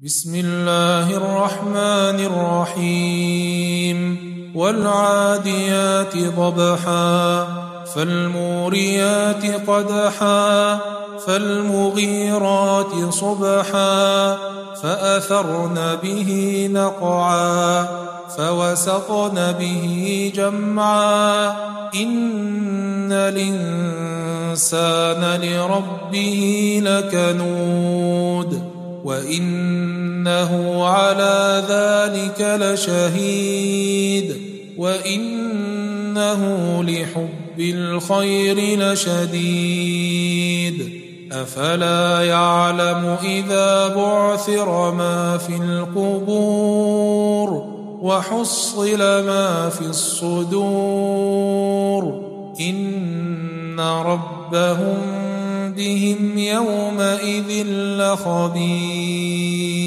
بسم الله الرحمن الرحيم والعاديات ضبحا فالموريات قدحا فالمغيرات صبحا فأثرن به نقعا فوسطن به جمعا إن الإنسان لربه لكنود وإنه على ذلك لشهيد وإنه لحب الخير لشديد أفلا يعلم إذا بعثر ما في القبور وحصل ما في الصدور إن ربهم بهم يومئذ لخبير.